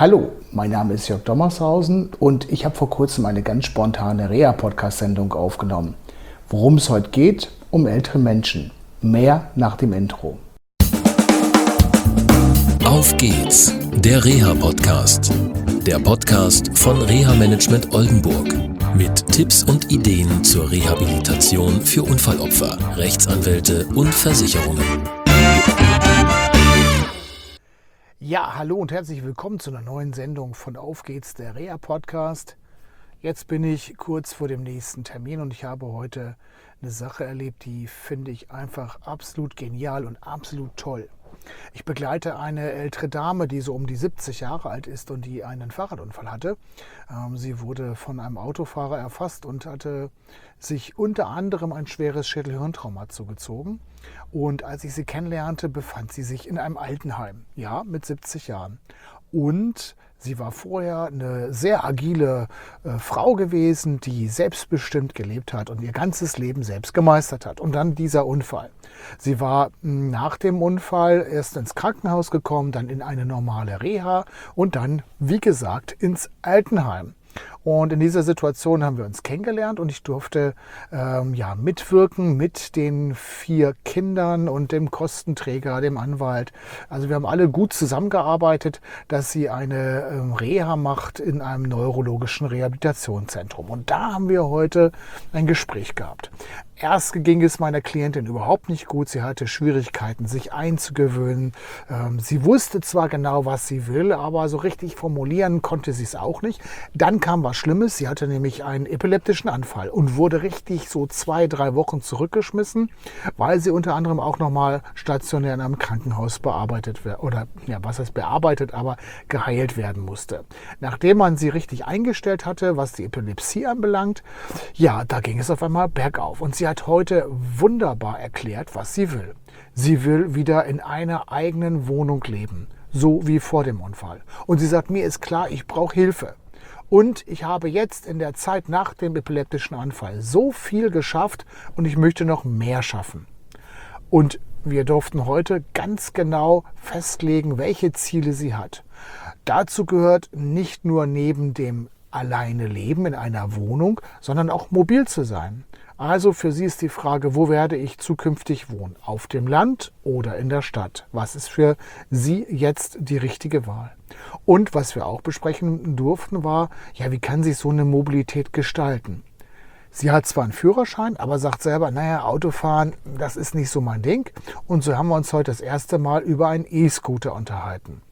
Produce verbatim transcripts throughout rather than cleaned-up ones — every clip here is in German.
Hallo, mein Name ist Jörg Dommershausen und ich habe vor kurzem eine ganz spontane Reha-Podcast-Sendung aufgenommen. Worum es heute geht? Um ältere Menschen. Mehr nach dem Intro. Auf geht's, der Reha-Podcast. Der Podcast von Reha Management Oldenburg. Mit Tipps und Ideen zur Rehabilitation für Unfallopfer, Rechtsanwälte und Versicherungen. Ja, hallo und herzlich willkommen zu einer neuen Sendung von Auf geht's, der Reha-Podcast. Jetzt bin ich kurz vor dem nächsten Termin und ich habe heute eine Sache erlebt, die finde ich einfach absolut genial und absolut toll. Ich begleite eine ältere Dame, die so um die siebzig Jahre alt ist und die einen Fahrradunfall hatte. Ähm, sie wurde von einem Autofahrer erfasst und hatte sich unter anderem ein schweres Schädelhirntrauma zugezogen. Und als ich sie kennenlernte, befand sie sich in einem Altenheim, ja, mit siebzig Jahren. Und sie war vorher eine sehr agile äh, Frau gewesen, die selbstbestimmt gelebt hat und ihr ganzes Leben selbst gemeistert hat. Und dann dieser Unfall. Sie war mh, nach dem Unfall erst ins Krankenhaus gekommen, dann in eine normale Reha und dann, wie gesagt, ins Altenheim. Und in dieser Situation haben wir uns kennengelernt und ich durfte ähm, ja, mitwirken mit den vier Kindern und dem Kostenträger, dem Anwalt. Also wir haben alle gut zusammengearbeitet, dass sie eine ähm, Reha macht in einem neurologischen Rehabilitationszentrum. Und da haben wir heute ein Gespräch gehabt. Erst ging es meiner Klientin überhaupt nicht gut. Sie hatte Schwierigkeiten, sich einzugewöhnen. Ähm, sie wusste zwar genau, was sie will, aber so richtig formulieren konnte sie es auch nicht. Dann kam was Schlimmes. Sie hatte nämlich einen epileptischen Anfall und wurde richtig so zwei, drei Wochen zurückgeschmissen, weil sie unter anderem auch nochmal stationär in einem Krankenhaus bearbeitet wird. Oder, ja, was heißt bearbeitet, aber geheilt werden musste. Nachdem man sie richtig eingestellt hatte, was die Epilepsie anbelangt, ja, da ging es auf einmal bergauf. Und sie hat heute wunderbar erklärt, was sie will. Sie will wieder in einer eigenen Wohnung leben, so wie vor dem Unfall. Und sie sagt, mir ist klar, ich brauche Hilfe. Und ich habe jetzt in der Zeit nach dem epileptischen Anfall so viel geschafft und ich möchte noch mehr schaffen. Und wir durften heute ganz genau festlegen, welche Ziele sie hat. Dazu gehört nicht nur neben dem alleine leben in einer Wohnung, sondern auch mobil zu sein. Also für sie ist die Frage, wo werde ich zukünftig wohnen? Auf dem Land oder in der Stadt? Was ist für sie jetzt die richtige Wahl? Und was wir auch besprechen durften war, ja, wie kann sich so eine Mobilität gestalten? Sie hat zwar einen Führerschein, aber sagt selber, naja, Autofahren, das ist nicht so mein Ding. Und so haben wir uns heute das erste Mal über einen E-Scooter unterhalten.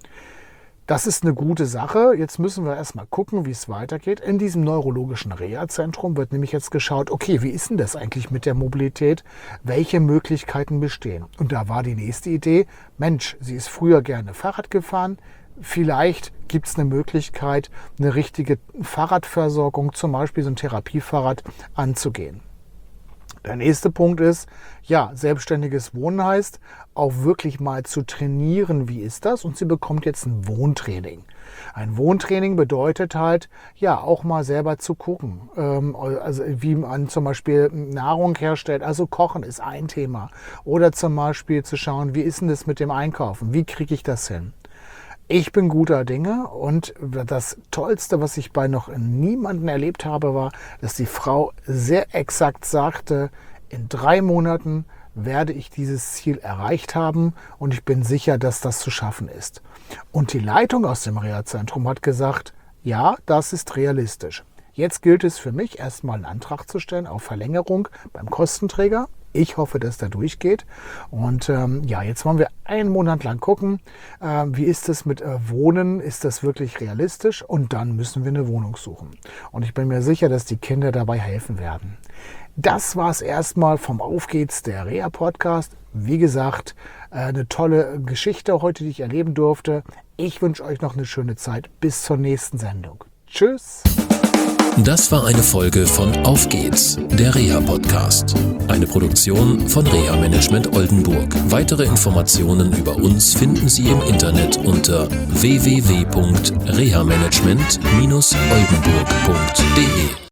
Das ist eine gute Sache. Jetzt müssen wir erstmal gucken, wie es weitergeht. In diesem neurologischen Reha-Zentrum wird nämlich jetzt geschaut, okay, wie ist denn das eigentlich mit der Mobilität? Welche Möglichkeiten bestehen? Und da war die nächste Idee, Mensch, sie ist früher gerne Fahrrad gefahren. Vielleicht gibt es eine Möglichkeit, eine richtige Fahrradversorgung, zum Beispiel so ein Therapiefahrrad, anzugehen. Der nächste Punkt ist, ja, selbstständiges Wohnen heißt, auch wirklich mal zu trainieren, wie ist das? Und sie bekommt jetzt ein Wohntraining. Ein Wohntraining bedeutet halt, ja, auch mal selber zu gucken, ähm, also wie man zum Beispiel Nahrung herstellt, also Kochen ist ein Thema. Oder zum Beispiel zu schauen, wie ist denn das mit dem Einkaufen? Wie kriege ich das hin? Ich bin guter Dinge und das Tollste, was ich bei noch niemandem erlebt habe, war, dass die Frau sehr exakt sagte, in drei Monaten werde ich dieses Ziel erreicht haben und ich bin sicher, dass das zu schaffen ist. Und die Leitung aus dem Reha-Zentrum hat gesagt, ja, das ist realistisch. Jetzt gilt es für mich, erstmal einen Antrag zu stellen auf Verlängerung beim Kostenträger. Ich hoffe, dass der durchgeht. Und ähm, ja, jetzt wollen wir einen Monat lang gucken, äh, wie ist es mit äh, Wohnen? Ist das wirklich realistisch? Und dann müssen wir eine Wohnung suchen. Und ich bin mir sicher, dass die Kinder dabei helfen werden. Das war es erstmal vom Auf geht's, der Reha-Podcast. Wie gesagt, äh, eine tolle Geschichte heute, die ich erleben durfte. Ich wünsche euch noch eine schöne Zeit. Bis zur nächsten Sendung. Tschüss. Das war eine Folge von Auf geht's, der Reha-Podcast. Eine Produktion von Reha Management Oldenburg. Weitere Informationen über uns finden Sie im Internet unter w w w punkt reha management oldenburg punkt de.